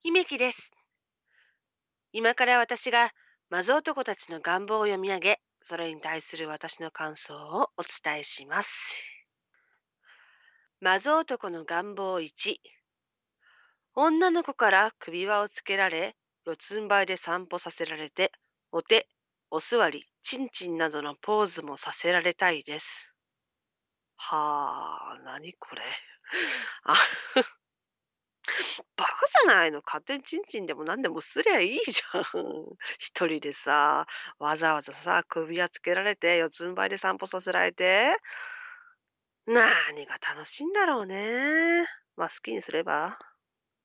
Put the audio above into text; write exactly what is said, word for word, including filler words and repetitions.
姫木です。今から私がマゾ男たちの願望を読み上げ、それに対する私の感想をお伝えします。マゾ男の願望いち、女の子から首輪をつけられ、四つん這いで散歩させられて、お手、お座り、ちんちんなどのポーズもさせられたいです。はあ、なにこれ。あ、バカじゃないの。勝手にチンチンでも何でもすりゃいいじゃん。一人でさ、わざわざさ、首輪つけられて、四つん這いで散歩させられて、なにが楽しいんだろうね。まあ好きにすれば。